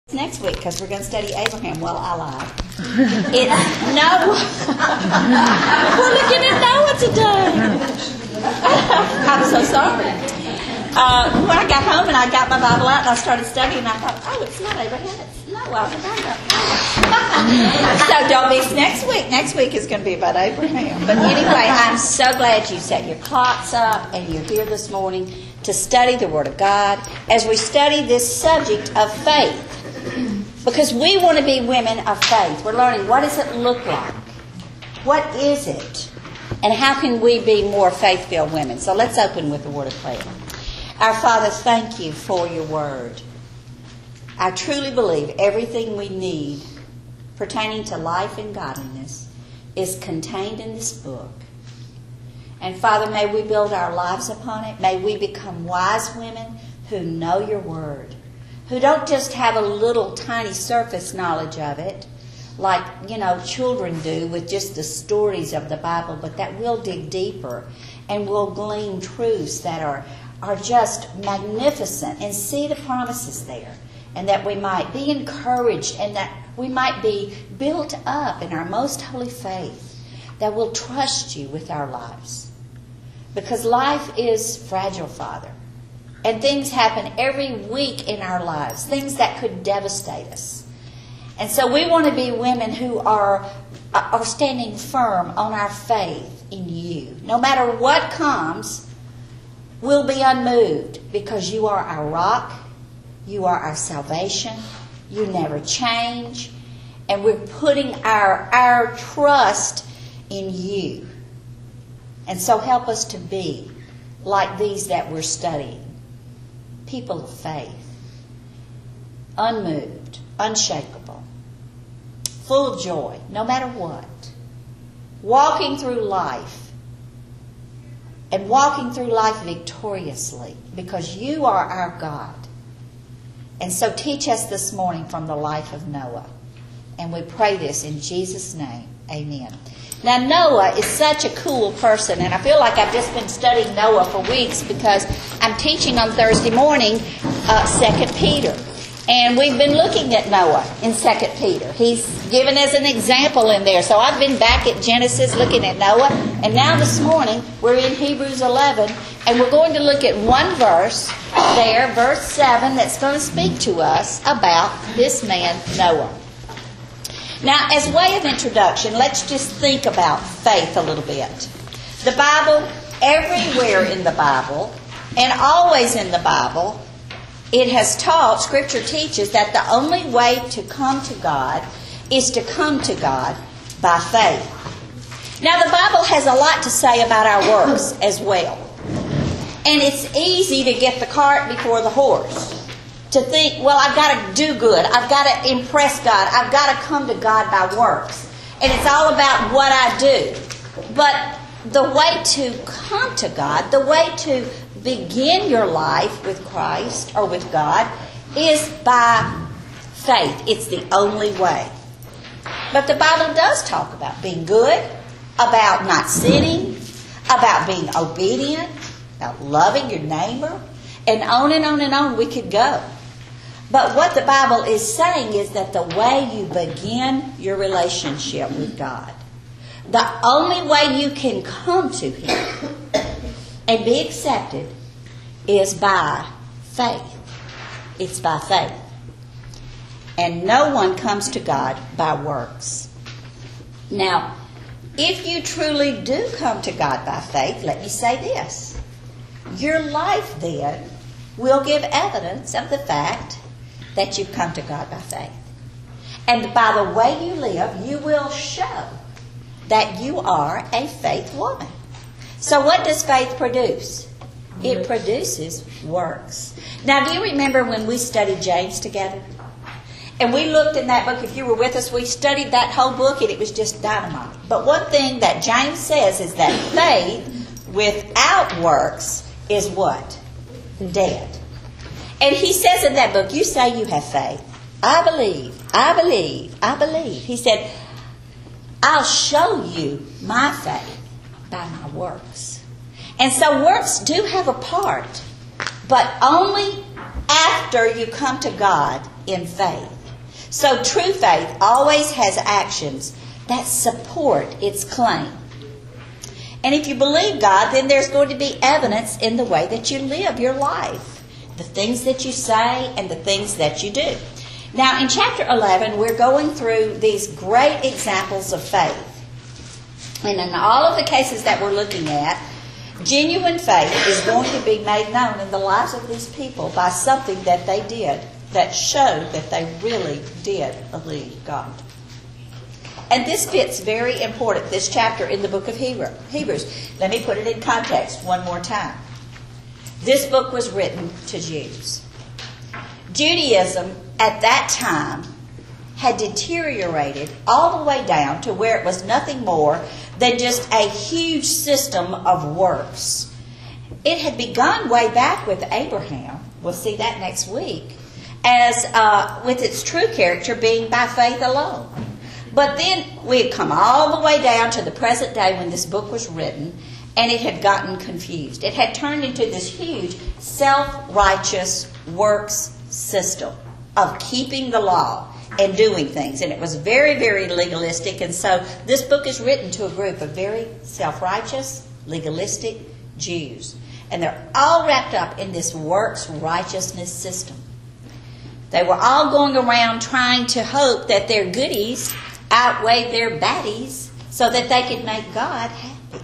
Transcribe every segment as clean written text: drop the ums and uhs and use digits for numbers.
Next week, because we're going to study Abraham. Well, I lied. Noah. We're looking at Noah today. I'm so sorry. When I got home and I got my Bible out and I started studying, I thought, oh, it's not Abraham, it's Noah. So don't miss next week. Next week is going to be about Abraham. But anyway, I'm so glad you set your clocks up and you're here this morning to study the Word of God as we study this subject of faith. Because we want to be women of faith. We're learning, what does it look like? What is it? And how can we be more faith-filled women? So let's open with a word of prayer. Our Father, thank you for your Word. I truly believe everything we need pertaining to life and godliness is contained in this book. And Father, may we build our lives upon it. May we become wise women who know your Word, who don't just have a little tiny surface knowledge of it, like, children do with just the stories of the Bible, but that we'll dig deeper and we'll glean truths that are just magnificent and see the promises there, and that we might be encouraged and that we might be built up in our most holy faith, that we'll trust you with our lives. Because life is fragile, Father. And things happen every week in our lives, things that could devastate us. And so we want to be women who are standing firm on our faith in you. No matter what comes, we'll be unmoved because you are our rock, you are our salvation, you never change, and we're putting our trust in you. And so help us to be like these that we're studying. People of faith, unmoved, unshakable, full of joy, no matter what, walking through life and walking through life victoriously because you are our God. And so teach us this morning from the life of Noah. And we pray this in Jesus' name. Amen. Now, Noah is such a cool person, and I feel like I've just been studying Noah for weeks because I'm teaching on Thursday morning 2 Peter. And we've been looking at Noah in 2 Peter. He's given as an example in there. So I've been back at Genesis looking at Noah, and now this morning we're in Hebrews 11, and we're going to look at one verse there, verse 7, that's going to speak to us about this man, Noah. Now, as way of introduction, let's just think about faith a little bit. The Bible, everywhere in the Bible, and always in the Bible, it has taught, Scripture teaches, that the only way to come to God is to come to God by faith. Now, the Bible has a lot to say about our works as well. And it's easy to get the cart before the horse. To think, well, I've got to do good. I've got to impress God. I've got to come to God by works. And it's all about what I do. But the way to come to God, the way to begin your life with Christ or with God is by faith. It's the only way. But the Bible does talk about being good, about not sinning, about being obedient, about loving your neighbor, and on we could go. But what the Bible is saying is that the way you begin your relationship with God, the only way you can come to Him and be accepted is by faith. It's by faith. And no one comes to God by works. Now, if you truly do come to God by faith, let me say this. Your life then will give evidence of the fact that you've come to God by faith. And by the way you live, you will show that you are a faith woman. So what does faith produce? It produces works. Now, do you remember when we studied James together? And we looked in that book, if you were with us, we studied that whole book and it was just dynamite. But one thing that James says is that faith without works is what? Dead. And he says in that book, you say you have faith. I believe. He said, I'll show you my faith by my works. And so works do have a part, but only after you come to God in faith. So true faith always has actions that support its claim. And if you believe God, then there's going to be evidence in the way that you live your life, the things that you say and the things that you do. Now, in chapter 11, we're going through these great examples of faith. And in all of the cases that we're looking at, genuine faith is going to be made known in the lives of these people by something that they did that showed that they really did believe God. And this fits very important, this chapter in the book of Hebrews. Let me put it in context one more time. This book was written to Jews. Judaism at that time had deteriorated all the way down to where it was nothing more than just a huge system of works. It had begun way back with Abraham. We'll see that next week. As with its true character being by faith alone. But then we had come all the way down to the present day when this book was written, and it had gotten confused. It had turned into this huge self-righteous works system of keeping the law and doing things. And it was very, very legalistic. And so this book is written to a group of very self-righteous, legalistic Jews. And they're all wrapped up in this works righteousness system. They were all going around trying to hope that their goodies outweighed their baddies so that they could make God happy.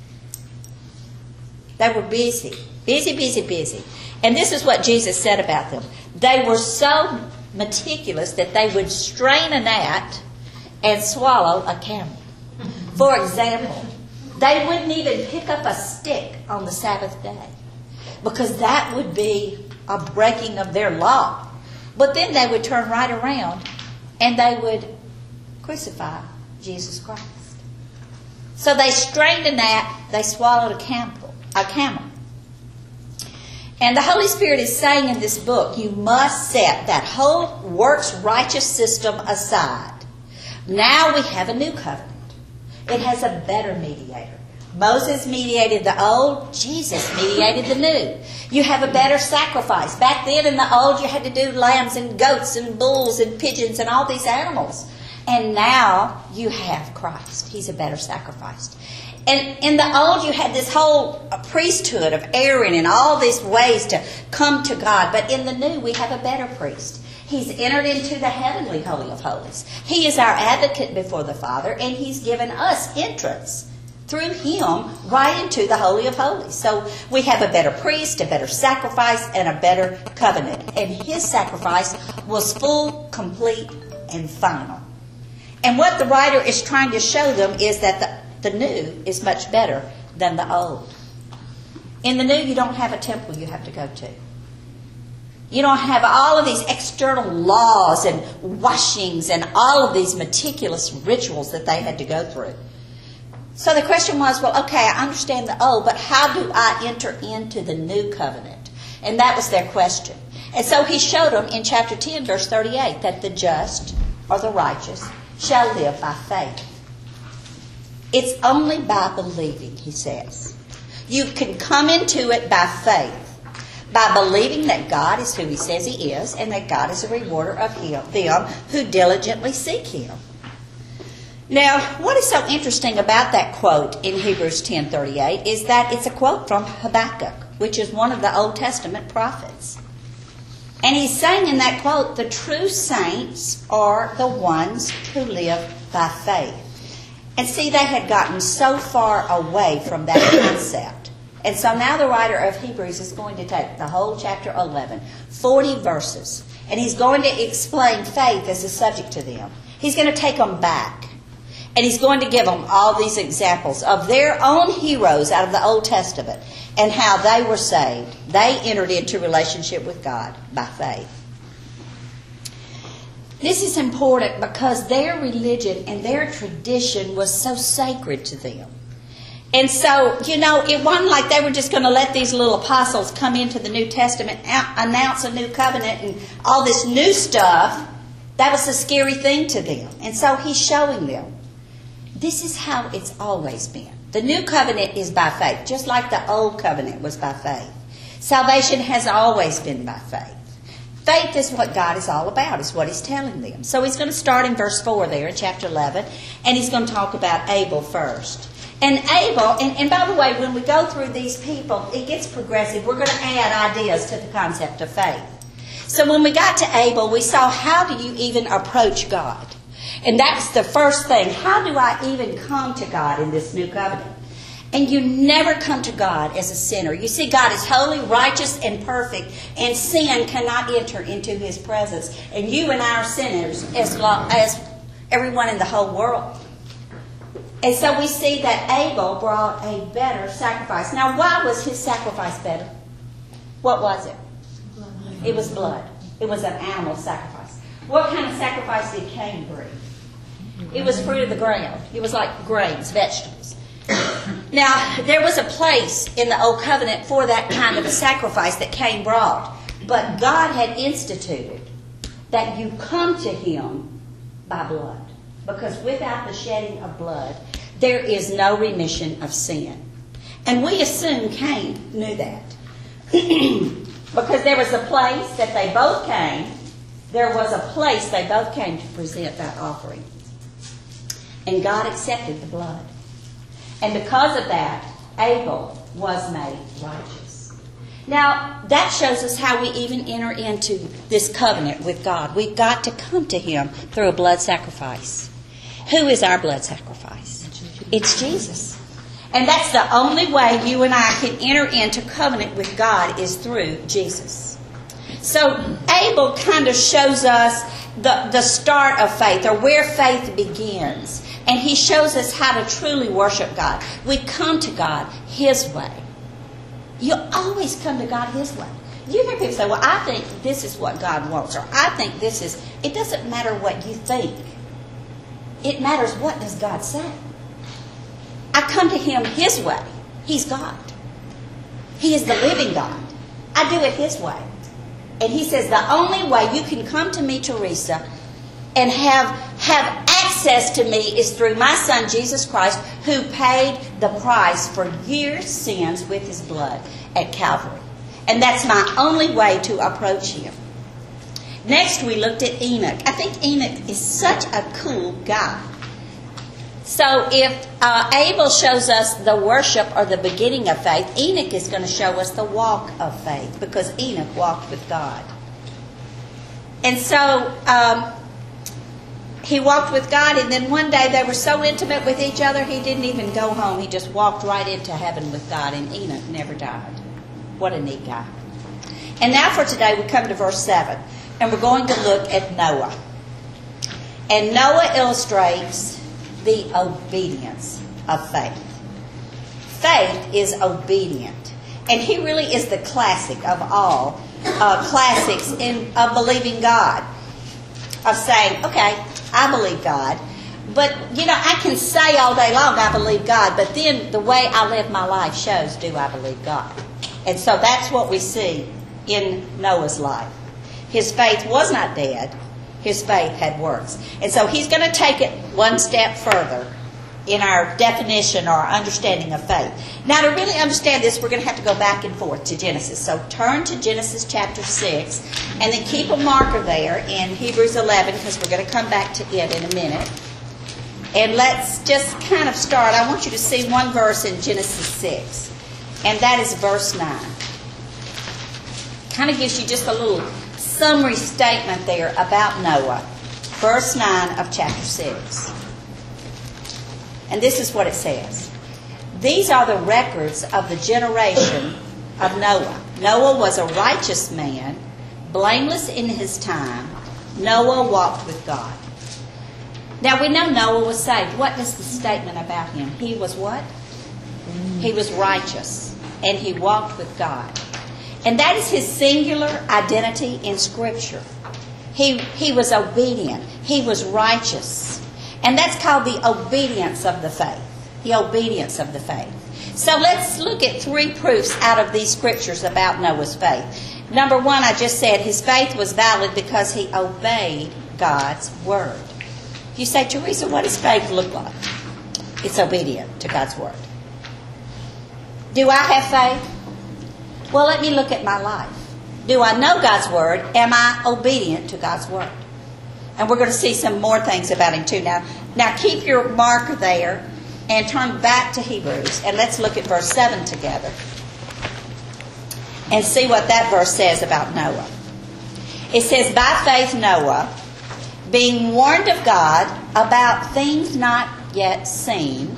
They were busy. And this is what Jesus said about them. They were so meticulous that they would strain a gnat and swallow a camel. For example, they wouldn't even pick up a stick on the Sabbath day because that would be a breaking of their law. But then they would turn right around and they would crucify Jesus Christ. So they strained a gnat, they swallowed a camel. And the Holy Spirit is saying in this book, you must set that whole works righteous system aside. Now we have a new covenant. It has a better mediator. Moses mediated the old, Jesus mediated the new. You have a better sacrifice. Back then in the old you had to do lambs and goats and bulls and pigeons and all these animals. And now you have Christ. He's a better sacrifice. And in the old you had this whole priesthood of Aaron and all these ways to come to God. But in the new we have a better priest. He's entered into the heavenly Holy of Holies. He is our advocate before the Father, and He's given us entrance through Him right into the Holy of Holies. So we have a better priest, a better sacrifice, and a better covenant. And His sacrifice was full, complete, and final. And what the writer is trying to show them is that the new is much better than the old. In the new, you don't have a temple you have to go to. You don't have all of these external laws and washings and all of these meticulous rituals that they had to go through. So the question was, well, okay, I understand the old, but how do I enter into the new covenant? And that was their question. And so he showed them in chapter 10, verse 38, that the just or the righteous shall live by faith. It's only by believing, he says. You can come into it by faith. By believing that God is who He says He is and that God is a rewarder of them who diligently seek Him. Now, what is so interesting about that quote in Hebrews 10:38 is that it's a quote from Habakkuk, which is one of the Old Testament prophets. And he's saying in that quote, the true saints are the ones who live by faith. And see, they had gotten so far away from that concept. And so now the writer of Hebrews is going to take the whole chapter 11, 40 verses, and he's going to explain faith as a subject to them. He's going to take them back, and he's going to give them all these examples of their own heroes out of the Old Testament and how they were saved. They entered into relationship with God by faith. This is important because their religion and their tradition was so sacred to them. And so, it wasn't like they were just going to let these little apostles come into the New Testament, announce a new covenant and all this new stuff. That was a scary thing to them. And so he's showing them, this is how it's always been. The new covenant is by faith, just like the old covenant was by faith. Salvation has always been by faith. Faith is what God is all about, is what he's telling them. So he's going to start in verse 4 there in chapter 11, and he's going to talk about Abel first. And Abel, and by the way, when we go through these people, it gets progressive. We're going to add ideas to the concept of faith. So when we got to Abel, we saw, how do you even approach God? And that's the first thing. How do I even come to God in this new covenant? And you never come to God as a sinner. You see, God is holy, righteous, and perfect, and sin cannot enter into his presence. And you and I are sinners as everyone in the whole world. And so we see that Abel brought a better sacrifice. Now, why was his sacrifice better? What was it? It was blood. It was an animal sacrifice. What kind of sacrifice did Cain bring? It was fruit of the ground. It was like grains, vegetables. Now, there was a place in the Old Covenant for that kind of a sacrifice that Cain brought. But God had instituted that you come to him by blood. Because without the shedding of blood, there is no remission of sin. And we assume Cain knew that. Because there was a place that they both came. There was a place they both came to present that offering. And God accepted the blood. And because of that, Abel was made righteous. Now, that shows us how we even enter into this covenant with God. We've got to come to him through a blood sacrifice. Who is our blood sacrifice? It's Jesus. And that's the only way you and I can enter into covenant with God, is through Jesus. So Abel kind of shows us the start of faith, or where faith begins. And he shows us how to truly worship God. We come to God his way. You always come to God his way. You hear people say, well, I think this is what God wants, or I think this is... It doesn't matter what you think. It matters, what does God say? I come to him his way. He's God. He is the living God. I do it his way. And he says the only way you can come to me, Teresa, and have access to me is through my son, Jesus Christ, who paid the price for your sins with his blood at Calvary. And that's my only way to approach him. Next, we looked at Enoch. I think Enoch is such a cool guy. So if Abel shows us the worship or the beginning of faith, Enoch is going to show us the walk of faith, because Enoch walked with God. And so he walked with God, and then one day they were so intimate with each other, he didn't even go home. He just walked right into heaven with God, and Enoch never died. What a neat guy. And now for today, we come to verse 7, and we're going to look at Noah. And Noah illustrates the obedience of faith. Faith is obedient. And he really is the classic of all classics of believing God. Of saying, okay, I believe God. But, I can say all day long I believe God, but then the way I live my life shows, do I believe God? And so that's what we see in Noah's life. His faith was not dead. His faith had works. And so he's going to take it one step further in our definition or our understanding of faith. Now, to really understand this, we're going to have to go back and forth to Genesis. So turn to Genesis chapter 6, and then keep a marker there in Hebrews 11, because we're going to come back to it in a minute. And let's just kind of start. I want you to see one verse in Genesis 6, and that is verse 9. Kind of gives you just a little summary statement there about Noah. Verse 9 of chapter 6. And this is what it says. These are the records of the generation of Noah. Noah was a righteous man, blameless in his time. Noah walked with God. Now we know Noah was saved. What is the statement about him? He was what? He was righteous, and he walked with God. And that is his singular identity in Scripture. He was obedient. He was righteous. And that's called the obedience of the faith. The obedience of the faith. So let's look at 3 proofs out of these Scriptures about Noah's faith. Number 1, I just said his faith was valid because he obeyed God's Word. You say, Teresa, what does faith look like? It's obedient to God's Word. Do I have faith? Well, let me look at my life. Do I know God's Word? Am I obedient to God's Word? And we're going to see some more things about Him too. Now keep your marker there and turn back to Hebrews. And let's look at verse 7 together. And see what that verse says about Noah. It says, by faith Noah, being warned of God about things not yet seen,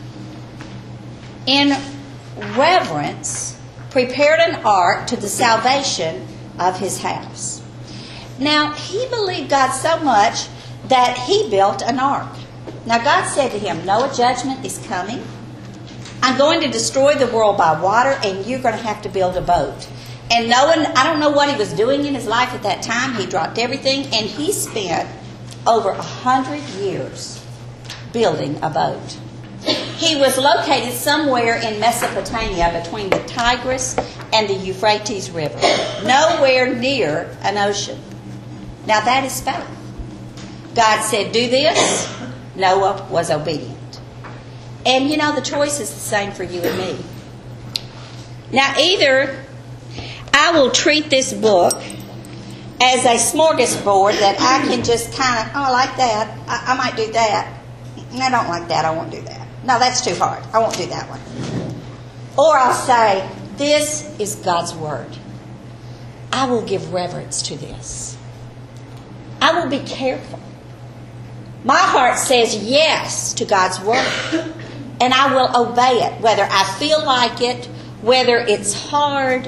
in reverence prepared an ark to the salvation of his house. Now, he believed God so much that he built an ark. Now, God said to him, Noah, judgment is coming. I'm going to destroy the world by water, and you're going to have to build a boat. And Noah, I don't know what he was doing in his life at that time. He dropped everything, and he spent over 100 years building a boat. He was located somewhere in Mesopotamia between the Tigris and the Euphrates River, nowhere near an ocean. Now that is faith. God said, do this. Noah was obedient. And you know, the choice is the same for you and me. Now either I will treat this book as a smorgasbord that I can just kind of, oh, I like that. I might do that. I don't like that. I won't do that. No, that's too hard. I won't do that one. Or I'll say, this is God's Word. I will give reverence to this. I will be careful. My heart says yes to God's Word. And I will obey it, whether I feel like it, whether it's hard,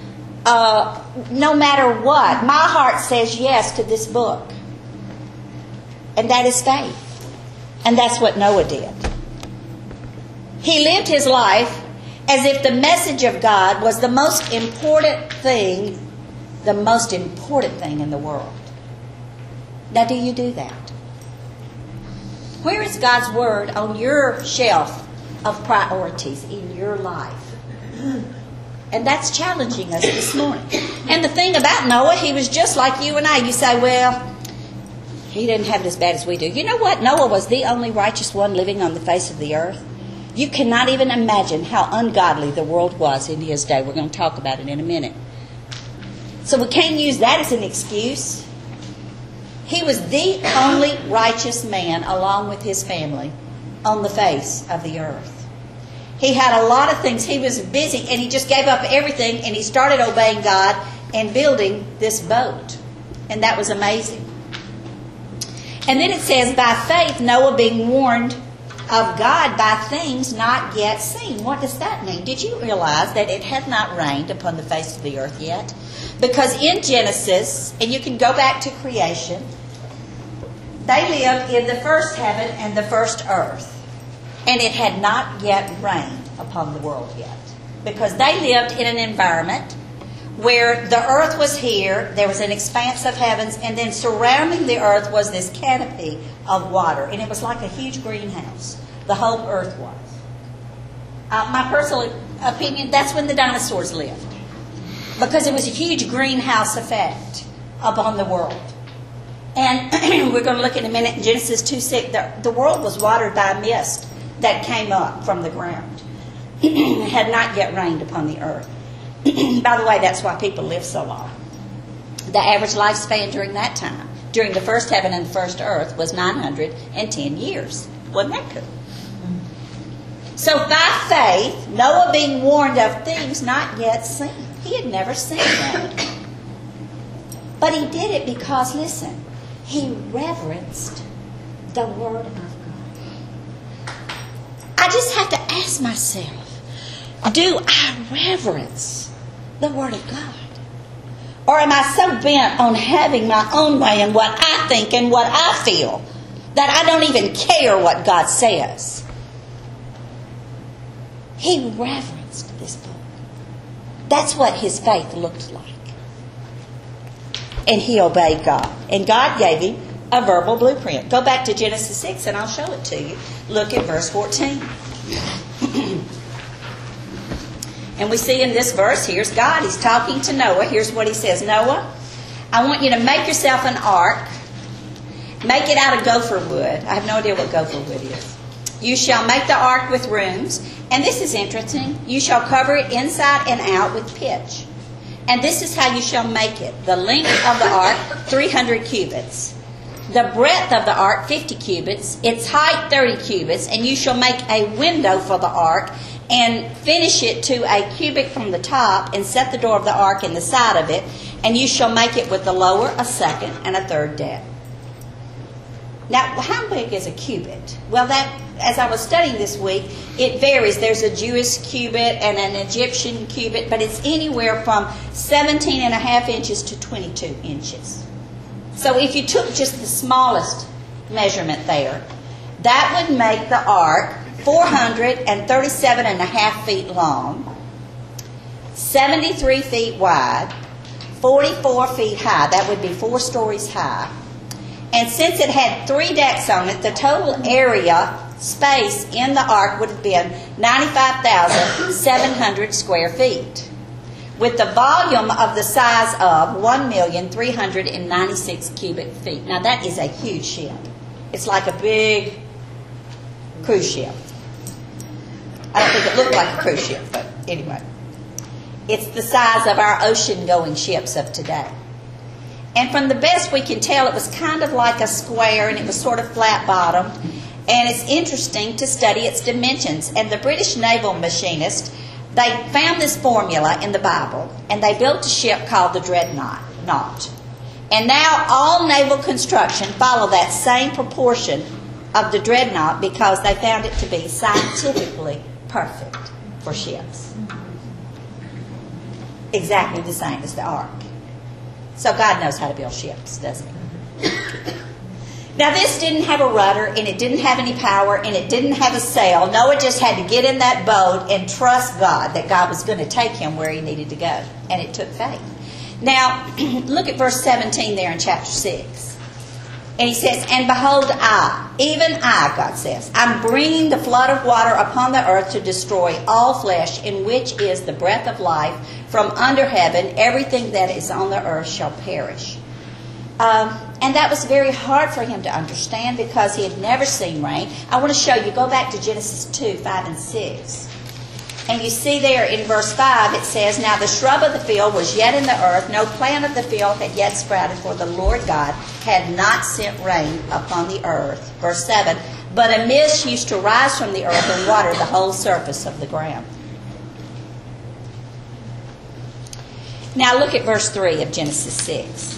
no matter what. My heart says yes to this book. And that is faith. And that's what Noah did. He lived his life as if the message of God was the most important thing in the world. Now, do you do that? Where is God's Word on your shelf of priorities in your life? And that's challenging us this morning. And the thing about Noah, he was just like you and I. You say, well, he didn't have it as bad as we do. You know what? Noah was the only righteous one living on the face of the earth. You cannot even imagine how ungodly the world was in his day. We're going to talk about it in a minute. So we can't use that as an excuse. He was the only righteous man, along with his family, on the face of the earth. He had a lot of things. He was busy, and he just gave up everything, and he started obeying God and building this boat. And that was amazing. And then it says, by faith, Noah being warned of God by things not yet seen. What does that mean? Did you realize that it had not rained upon the face of the earth yet? Because in Genesis, and you can go back to creation, they lived in the first heaven and the first earth. And it had not yet rained upon the world yet. Because they lived in an environment where the earth was here, there was an expanse of heavens, and then surrounding the earth was this canopy of water. And it was like a huge greenhouse. The whole earth was. My personal opinion, that's when the dinosaurs lived. Because it was a huge greenhouse effect upon the world. And we're going to look in a minute in Genesis 2:6. The world was watered by a mist that came up from the ground. It had not yet rained upon the earth. By the way, that's why people live so long. The average lifespan during that time, during the first heaven and the first earth, was 910 years. Wasn't that cool? So by faith, Noah being warned of things not yet seen. He had never seen that. But he did it because, listen, he reverenced the Word of God. I just have to ask myself, do I reverence the Word of God? Or am I so bent on having my own way and what I think and what I feel that I don't even care what God says? He reverenced this book. That's what his faith looked like. And he obeyed God. And God gave him a verbal blueprint. Go back to Genesis 6 and I'll show it to you. Look at verse 14. And we see in this verse, here's God. He's talking to Noah. Here's what he says. Noah, I want you to make yourself an ark. Make it out of gopher wood. I have no idea what gopher wood is. You shall make the ark with rooms. And this is interesting. You shall cover it inside and out with pitch. And this is how you shall make it. The length of the ark, 300 cubits. The breadth of the ark, 50 cubits. Its height, 30 cubits. And you shall make a window for the ark and finish it to a cubit from the top and set the door of the ark in the side of it. And you shall make it with the lower, a second, and a third depth. Now, how big is a cubit? Well, that, as I was studying this week, it varies. There's a Jewish cubit and an Egyptian cubit, but it's anywhere from 17 and a half inches to 22 inches. So if you took just the smallest measurement there, that would make the ark 437 and a half feet long, 73 feet wide, 44 feet high. That would be 4 stories high. And since it had 3 decks on it, the total area space in the ark would have been 95,700 square feet, with the volume of the size of 1,396 cubic feet. Now that is a huge ship. It's like a big cruise ship. I don't think it looked like a cruise ship, but anyway. It's the size of our ocean-going ships of today. And from the best we can tell, it was kind of like a square, and it was sort of flat-bottomed. And it's interesting to study its dimensions. And the British naval machinist, they found this formula in the Bible, and they built a ship called the Dreadnought. And now all naval construction follow that same proportion of the Dreadnought because they found it to be scientifically perfect for ships. Exactly the same as the ark. So God knows how to build ships, doesn't He? Now this didn't have a rudder, and it didn't have any power, and it didn't have a sail. Noah just had to get in that boat and trust God that God was going to take him where he needed to go. And it took faith. Now, look at verse 17 there in chapter 6. And he says, and behold, even I, God says, I'm bringing the flood of water upon the earth to destroy all flesh, in which is the breath of life. From under heaven, everything that is on the earth shall perish. And that was very hard for him to understand because he had never seen rain. I want to show you, go back to Genesis 2, 5, and 6. And you see there in verse 5, it says, now the shrub of the field was yet in the earth, no plant of the field had yet sprouted, for the Lord God had not sent rain upon the earth. Verse 7, but a mist used to rise from the earth and water the whole surface of the ground. Now look at verse 3 of Genesis 6.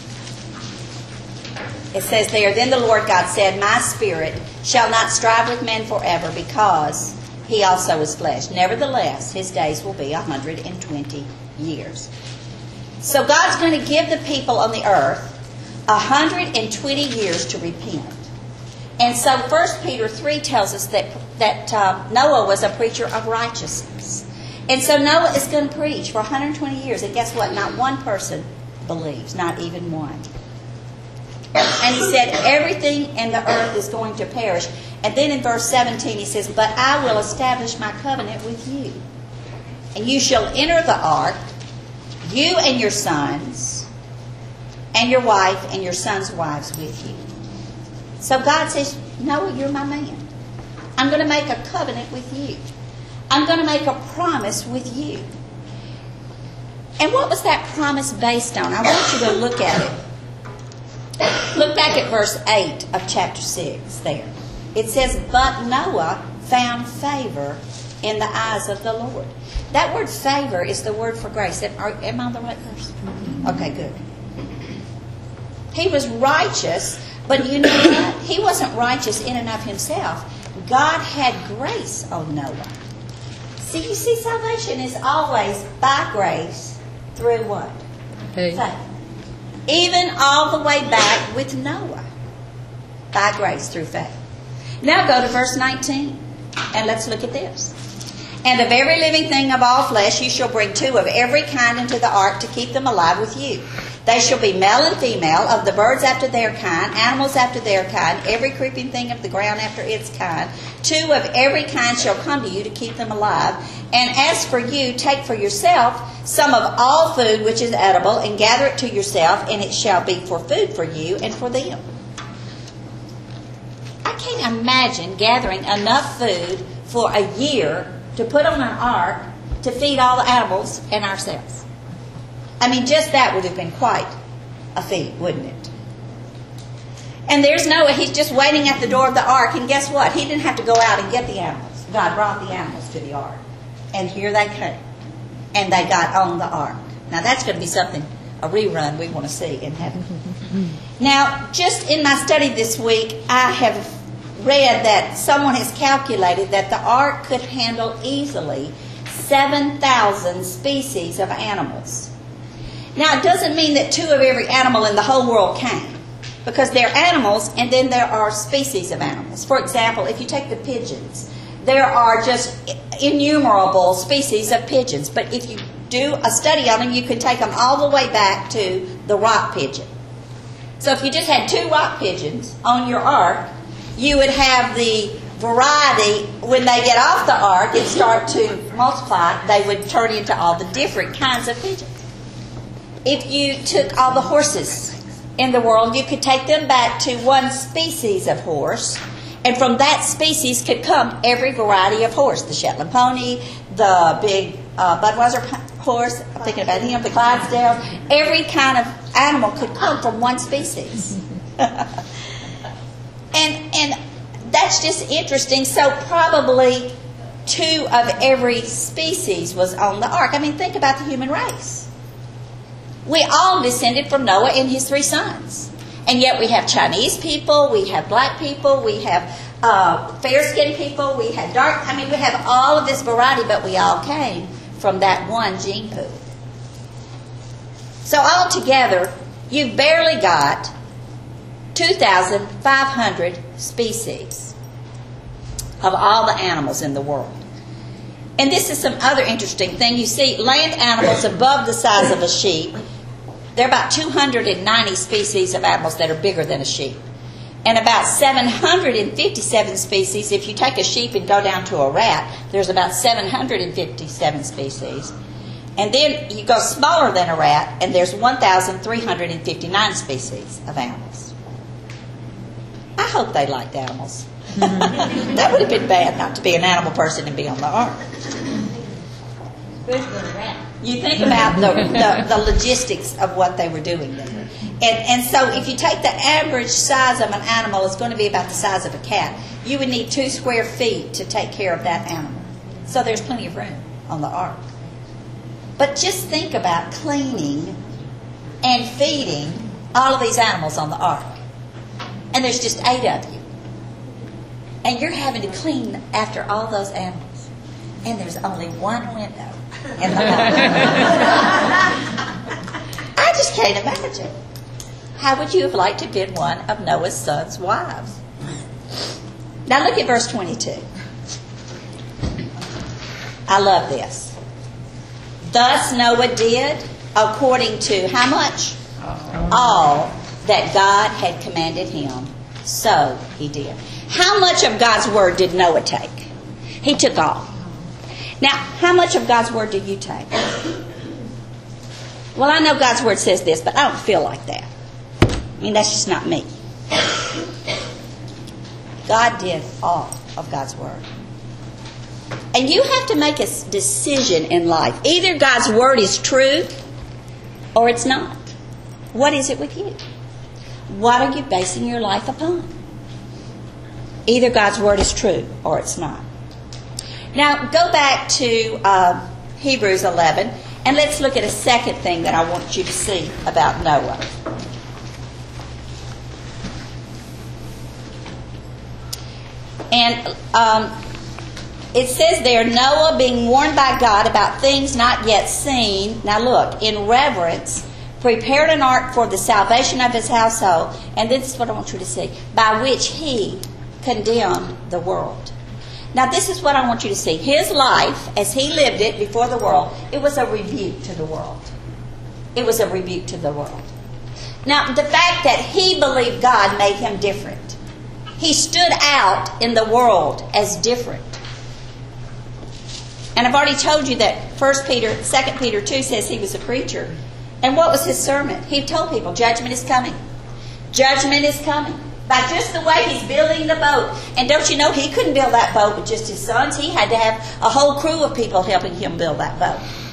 It says there, then the Lord God said, my spirit shall not strive with men forever, because he also is flesh. Nevertheless, his days will be 120 years. So God's going to give the people on the earth 120 years to repent. And so 1 Peter 3 tells us that Noah was a preacher of righteousness. And so Noah is going to preach for 120 years. And guess what? Not one person believes, not even one. And he said everything in the earth is going to perish. And then in verse 17 he says, but I will establish my covenant with you. And you shall enter the ark, you and your sons, and your wife and your sons' wives with you. So God says, Noah, you're my man. I'm going to make a covenant with you. I'm going to make a promise with you. And what was that promise based on? I want you to look at it. Look back at verse 8 of chapter 6 there. It says, but Noah found favor in the eyes of the Lord. That word favor is the word for grace. Am I on the right verse? Okay, good. He was righteous, but you know what? He wasn't righteous in and of himself. God had grace on Noah. See, you see, salvation is always by grace through what? Faith. Even all the way back with Noah. By grace through faith. Now go to verse 19. And let's look at this. And of every living thing of all flesh you shall bring 2 of every kind into the ark to keep them alive with you. They shall be male and female, of the birds after their kind, animals after their kind, every creeping thing of the ground after its kind. 2 of every kind shall come to you to keep them alive. And as for you, take for yourself some of all food which is edible, and gather it to yourself, and it shall be for food for you and for them. I can't imagine gathering enough food for a year to put on an ark to feed all the animals and ourselves. I mean, just that would have been quite a feat, wouldn't it? And there's Noah. He's just waiting at the door of the ark. And guess what? He didn't have to go out and get the animals. God brought the animals to the ark. And here they came. And they got on the ark. Now, that's going to be something, a rerun we want to see in heaven. Now, just in my study this week, I have read that someone has calculated that the ark could handle easily 7,000 species of animals. Now, it doesn't mean that 2 of every animal in the whole world came, because there are animals and then there are species of animals. For example, if you take the pigeons, there are just innumerable species of pigeons. But if you do a study on them, you can take them all the way back to the rock pigeon. So if you just had 2 rock pigeons on your ark, you would have the variety. When they get off the ark and start to multiply, they would turn into all the different kinds of pigeons. If you took all the horses in the world, you could take them back to one species of horse, and from that species could come every variety of horse. The Shetland pony, the big Budweiser horse, I'm thinking about him, the Clydesdale. Every kind of animal could come from one species. And that's just interesting. So probably 2 of every species was on the ark. I mean, think about the human race. We all descended from Noah and his 3 sons. And yet we have Chinese people, we have black people, we have fair-skinned people, we have dark... I mean, we have all of this variety, but we all came from that one gene pool. So altogether, you've barely got 2,500 species of all the animals in the world. And this is some other interesting thing. You see, land animals above the size of a sheep, there are about 290 species of animals that are bigger than a sheep. And about 757 species, if you take a sheep and go down to a rat, there's about 757 species. And then you go smaller than a rat, and there's 1,359 species of animals. I hope they liked animals. That would have been bad not to be an animal person and be on the ark. You think about the logistics of what they were doing there. And so if you take the average size of an animal, it's going to be about the size of a cat. You would need 2 square feet to take care of that animal. So there's plenty of room on the ark. But just think about cleaning and feeding all of these animals on the ark. And there's just 8 of you. And you're having to clean after all those animals. And there's only one window in the ark. I just can't imagine. How would you have liked to have been one of Noah's sons' wives? Now look at verse 22. I love this. Thus Noah did according to how much? All that God had commanded him. So he did. How much of God's word did Noah take? He took all. Now, how much of God's word did you take? Well, I know God's word says this, but I don't feel like that. I mean, that's just not me. God did all of God's word. And you have to make a decision in life. Either God's word is true or it's not. What is it with you? What are you basing your life upon? Either God's word is true or it's not. Now, go back to Hebrews 11, and let's look at a second thing that I want you to see about Noah. And it says there, Noah being warned by God about things not yet seen. Now look, in reverence, prepared an ark for the salvation of his household. And this is what I want you to see. By which he condemned the world. Now this is what I want you to see. His life, as he lived it before the world, it was a rebuke to the world. It was a rebuke to the world. Now the fact that he believed God made him different. He stood out in the world as different. And I've already told you that 2 Peter 2 says he was a preacher. And what was his sermon? He told people, judgment is coming. Judgment is coming. By just the way he's building the boat. And don't you know, he couldn't build that boat with just his sons. He had to have a whole crew of people helping him build that boat.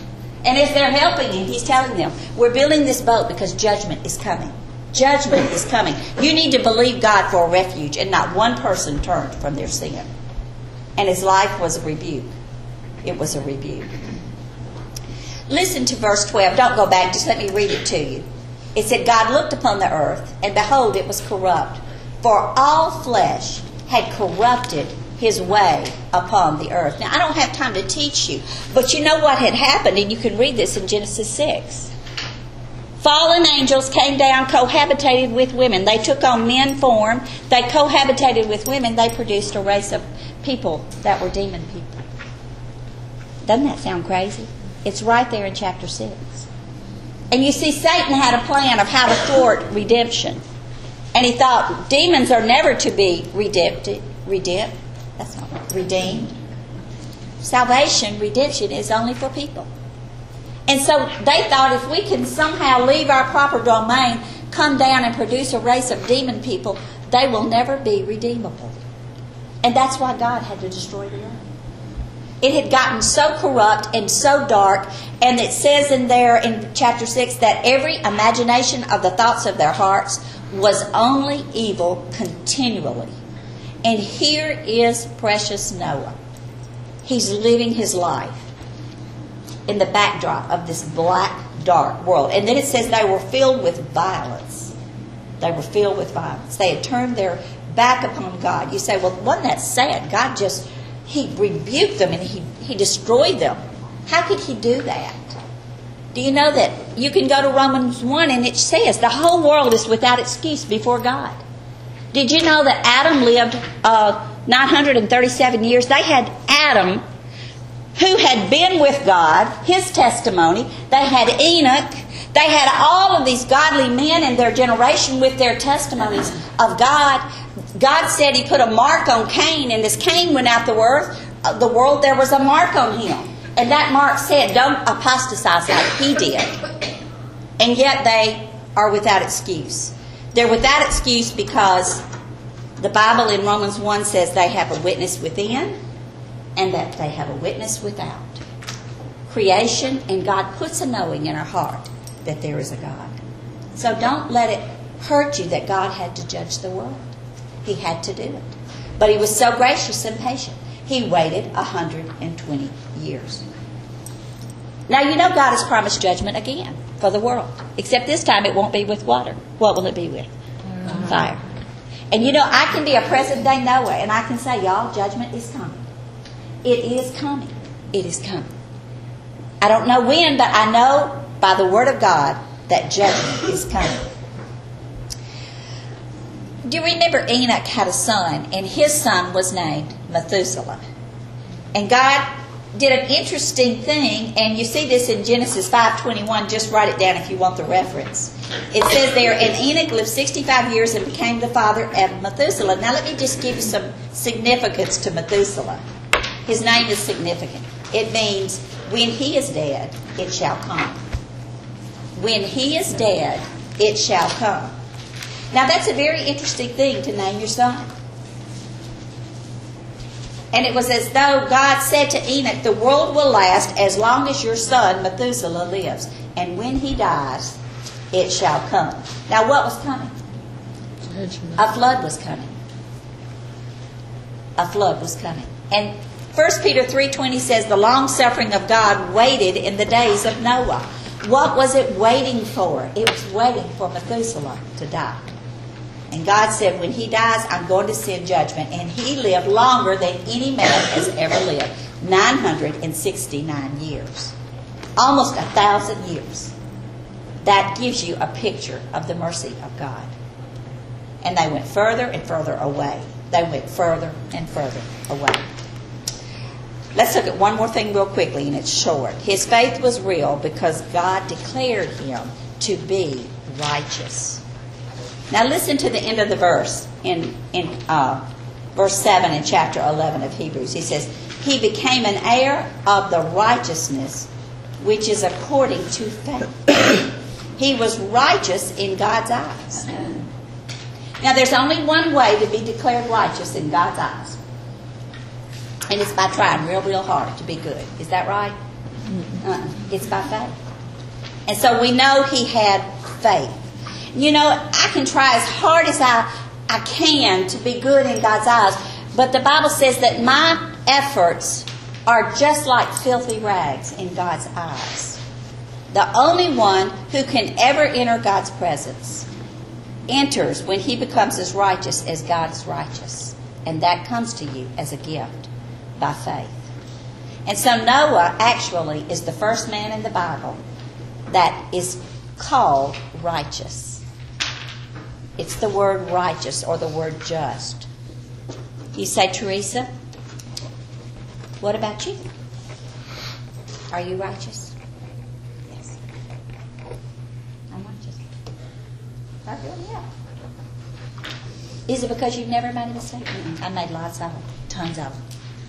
And as they're helping him, he's telling them, we're building this boat because judgment is coming. Judgment is coming. You need to believe God for a refuge. And not one person turned from their sin. And his life was a rebuke. It was a rebuke. Listen to verse 12. Don't go back. Just let me read it to you. It said, God looked upon the earth, and behold, it was corrupt. For all flesh had corrupted his way upon the earth. Now, I don't have time to teach you, but you know what had happened, and you can read this in Genesis 6. Fallen angels came down, cohabitated with women. They took on men form. They cohabitated with women. They produced a race of people that were demon people. Doesn't that sound crazy? It's right there in chapter 6. And you see, Satan had a plan of how to thwart redemption. And he thought demons are never to be redeemed. That's not right. Redeemed. Salvation, redemption is only for people. And so they thought if we can somehow leave our proper domain, come down and produce a race of demon people, they will never be redeemable. And that's why God had to destroy the earth. It had gotten so corrupt and so dark, and it says in there in chapter 6 that every imagination of the thoughts of their hearts was only evil continually. And here is precious Noah. He's living his life in the backdrop of this black, dark world. And then it says they were filled with violence. They were filled with violence. They had turned their back upon God. You say, well, wasn't that sad? God just, he rebuked them and he destroyed them. How could he do that? Do you know that you can go to Romans 1 and it says the whole world is without excuse before God? Did you know that Adam lived 937 years? They had Adam, who had been with God, his testimony. They had Enoch. They had all of these godly men in their generation with their testimonies of God. God said he put a mark on Cain, and as Cain went out the world, there was a mark on him. And that mark said, don't apostatize like he did. And yet they are without excuse. They're without excuse because the Bible in Romans 1 says they have a witness within and that they have a witness without. Creation, and God puts a knowing in our heart that there is a God. So don't let it hurt you that God had to judge the world. He had to do it. But he was so gracious and patient. He waited 120 years. Now you know God has promised judgment again for the world. Except this time it won't be with water. What will it be with? Fire. And you know, I can be a present day Noah and I can say, y'all, judgment is coming. It is coming. It is coming. I don't know when, but I know by the Word of God that judgment is coming. Do you remember Enoch had a son, and his son was named Methuselah? And God did an interesting thing, and you see this in Genesis 5:21. Just write it down if you want the reference. It says there, and Enoch lived 65 years and became the father of Methuselah. Now let me just give you some significance to Methuselah. His name is significant. It means, when he is dead, it shall come. When he is dead, it shall come. Now that's a very interesting thing to name your son. And it was as though God said to Enoch, the world will last as long as your son Methuselah lives. And when he dies, it shall come. Now what was coming? Judgment. A flood was coming. A flood was coming. And 1 Peter 3:20 says the long suffering of God waited in the days of Noah. What was it waiting for? It was waiting for Methuselah to die. And God said, when he dies, I'm going to send judgment. And he lived longer than any man has ever lived. 969 years. Almost 1,000 years. That gives you a picture of the mercy of God. And they went further and further away. They went further and further away. Let's look at one more thing real quickly, and it's short. His faith was real because God declared him to be righteous. Now listen to the end of the verse in verse 7 in chapter 11 of Hebrews. He says, he became an heir of the righteousness which is according to faith. He was righteous in God's eyes. Now there's only one way to be declared righteous in God's eyes. And it's by trying real, real hard to be good. Is that right? It's by faith. And so we know he had faith. You know, I can try as hard as I can to be good in God's eyes, but the Bible says that my efforts are just like filthy rags in God's eyes. The only one who can ever enter God's presence enters when he becomes as righteous as God is righteous. And that comes to you as a gift by faith. And so Noah actually is the first man in the Bible that is called righteous. It's the word righteous or the word just. You say, Teresa, what about you? Are you righteous? Yes. I'm righteous. I feel, yeah. Is it because you've never made a mistake? I made lots of them, tons of them.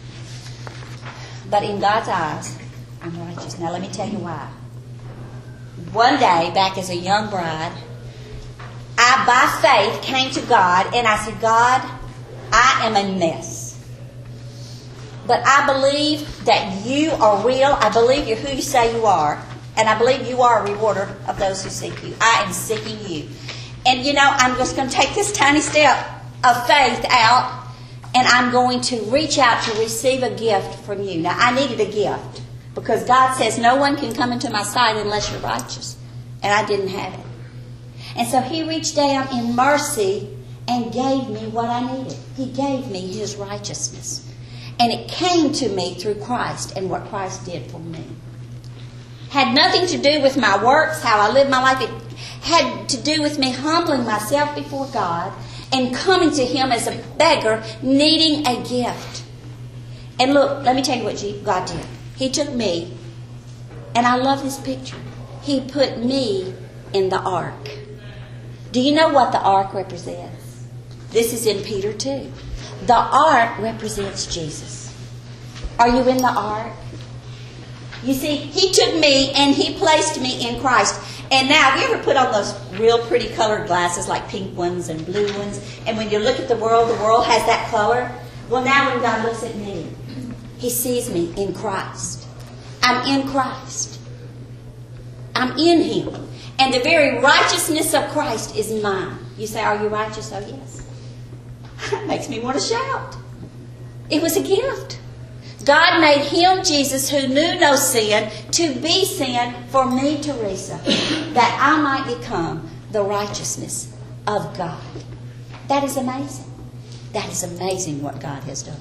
But in God's eyes, I'm righteous. Now let me tell you why. One day, back as a young bride, I, by faith, came to God and I said, God, I am a mess. But I believe that you are real. I believe you're who you say you are. And I believe you are a rewarder of those who seek you. I am seeking you. And you know, I'm just going to take this tiny step of faith out and I'm going to reach out to receive a gift from you. Now, I needed a gift because God says no one can come into my sight unless you're righteous. And I didn't have it. And so he reached down in mercy and gave me what I needed. He gave me his righteousness. And it came to me through Christ and what Christ did for me. Had nothing to do with my works, how I lived my life. It had to do with me humbling myself before God and coming to him as a beggar needing a gift. And look, let me tell you what God did. He took me, and I love this picture. He put me in the ark. Do you know what the ark represents? This is in Peter 2. The ark represents Jesus. Are you in the ark? You see, he took me and he placed me in Christ. And now, have you ever put on those real pretty colored glasses like pink ones and blue ones? And when you look at the world has that color? Well, now when God looks at me, he sees me in Christ. I'm in Christ. I'm in him. And the very righteousness of Christ is mine. You say, are you righteous? Oh, yes. That makes me want to shout. It was a gift. God made him, Jesus, who knew no sin, to be sin for me, Teresa, that I might become the righteousness of God. That is amazing. That is amazing what God has done.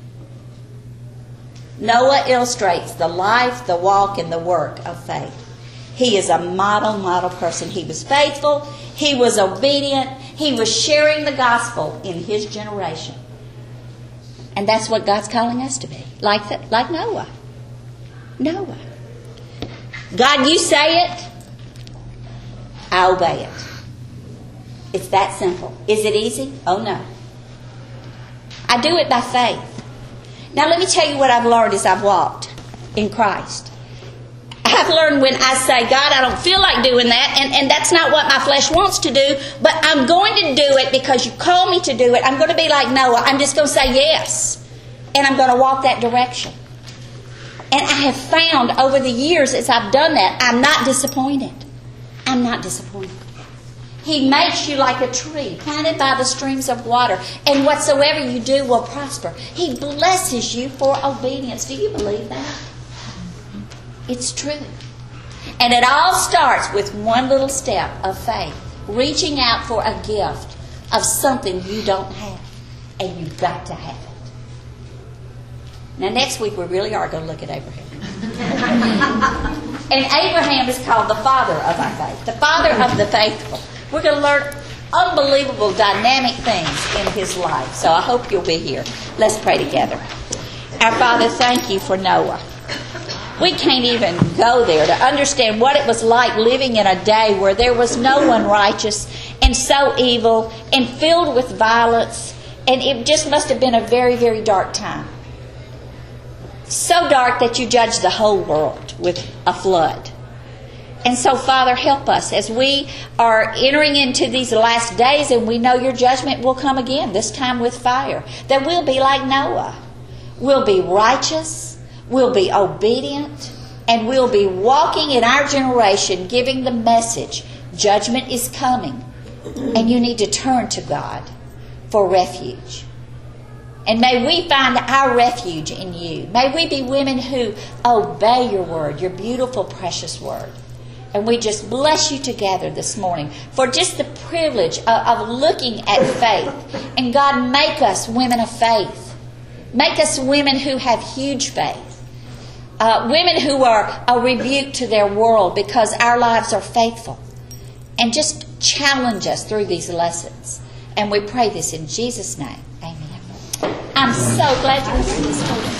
Noah illustrates the life, the walk, and the work of faith. He is a model person. He was faithful. He was obedient. He was sharing the gospel in his generation. And that's what God's calling us to be. Like Noah. Noah. God, you say it, I obey it. It's that simple. Is it easy? Oh, no. I do it by faith. Now, let me tell you what I've learned as I've walked in Christ. I've learned when I say, God, I don't feel like doing that, and that's not what my flesh wants to do, but I'm going to do it because you call me to do it. I'm going to be like Noah. I'm just going to say yes, and I'm going to walk that direction. And I have found over the years as I've done that, I'm not disappointed. I'm not disappointed. He makes you like a tree planted by the streams of water, and whatsoever you do will prosper. He blesses you for obedience. Do you believe that? It's true. And it all starts with one little step of faith, reaching out for a gift of something you don't have, and you've got to have it. Now, next week we really are going to look at Abraham. And Abraham is called the father of our faith, the father of the faithful. We're going to learn unbelievable dynamic things in his life. So I hope you'll be here. Let's pray together. Our Father, thank you for Noah. We can't even go there to understand what it was like living in a day where there was no one righteous and so evil and filled with violence. And it just must have been a very, very dark time. So dark that you judged the whole world with a flood. And so, Father, help us as we are entering into these last days, and we know your judgment will come again, this time with fire, that we'll be like Noah. We'll be righteous. We'll be obedient. And we'll be walking in our generation giving the message, judgment is coming, and you need to turn to God for refuge. And may we find our refuge in you. May we be women who obey your word, your beautiful, precious word. And we just bless you together this morning for just the privilege of looking at faith. And God, make us women of faith. Make us women who have huge faith. Women who are a rebuke to their world because our lives are faithful. And just challenge us through these lessons. And we pray this in Jesus' name. Amen. I'm so glad to listen to this.